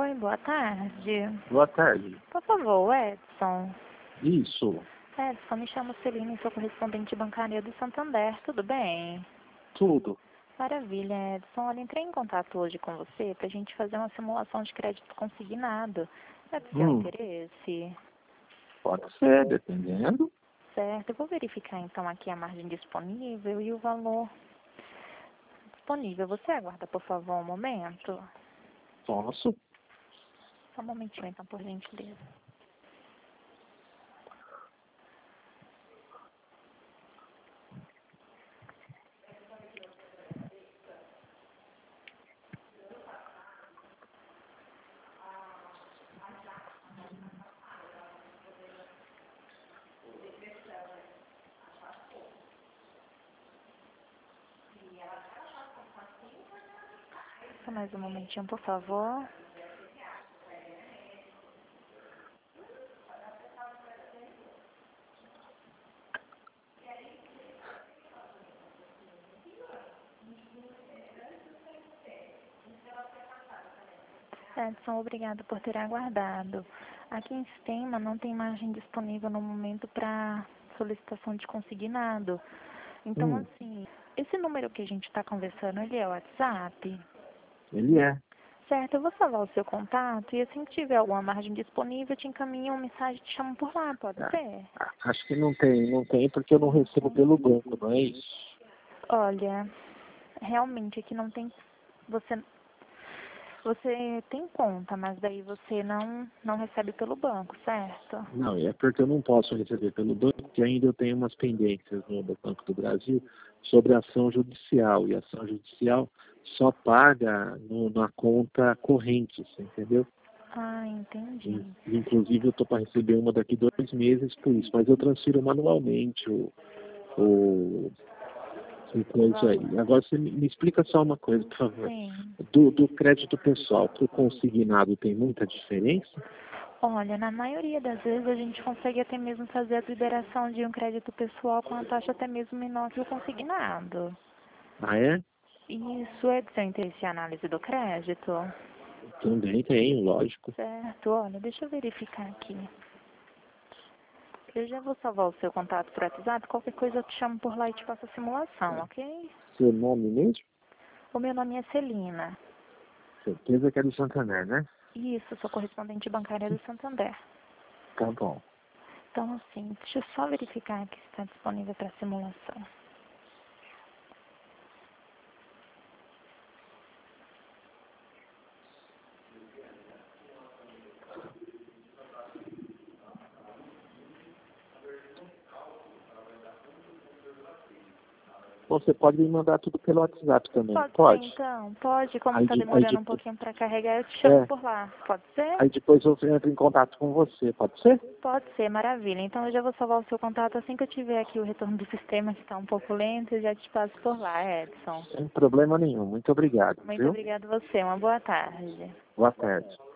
Oi, boa tarde. Boa tarde. Por favor, Edson. Isso. Edson, me chamo Celina e sou correspondente bancária do Santander, tudo bem? Tudo. Maravilha, Edson. Olha, entrei em contato hoje com você para a gente fazer uma simulação de crédito consignado. É do seu interesse? Pode ser, dependendo. Certo, eu vou verificar então aqui a margem disponível e o valor disponível. Você aguarda, por favor, um momento? Posso. Só um momentinho, então, por gentileza. Só mais um momentinho, por favor. Edson, obrigado por ter aguardado. Aqui em sistema não tem margem disponível no momento para solicitação de consignado. Então, assim, esse número que a gente está conversando, ele é o WhatsApp? Ele é. Certo, eu vou salvar o seu contato e assim que tiver alguma margem disponível, eu te encaminho uma mensagem e te chamo por lá, pode ser? Acho que não tem porque eu não recebo pelo banco, não é isso? Olha, realmente aqui não tem. Você tem conta, mas daí você não recebe pelo banco, certo? Não, é porque eu não posso receber pelo banco, porque ainda eu tenho umas pendências no Banco do Brasil sobre a ação judicial. E a ação judicial só paga na conta corrente, você entendeu? Ah, entendi. Inclusive eu estou para receber uma daqui 2 meses por isso, mas eu transfiro manualmente o coisa aí. Agora você me explica só uma coisa, por favor. Sim. Do crédito pessoal para o consignado tem muita diferença? Olha, na maioria das vezes a gente consegue até mesmo fazer a liberação de um crédito pessoal com a taxa até mesmo menor que o consignado. Ah, é? Isso é do seu interesse em análise do crédito? Também tem, lógico. Certo, olha, deixa eu verificar aqui. Eu já vou salvar o seu contato por WhatsApp, qualquer coisa eu te chamo por lá e te faço a simulação, ok? Seu nome mesmo? O meu nome é Celina. Certeza que é do Santander, né? Isso, sou correspondente bancária do Santander. Tá bom. Então, assim, deixa eu só verificar aqui se está disponível para simulação. Você pode me mandar tudo pelo WhatsApp também, Pode ser, então? Pode, como está demorando um pouquinho para carregar, eu te chamo por lá. Pode ser? Aí depois eu entro em contato com você, pode ser? Pode ser, maravilha. Então eu já vou salvar o seu contato assim que eu tiver aqui o retorno do sistema, que está um pouco lento, eu já te passo por lá, Edson. Sem problema nenhum. Muito obrigado, Muito viu? obrigada a você. Uma boa tarde. Boa tarde.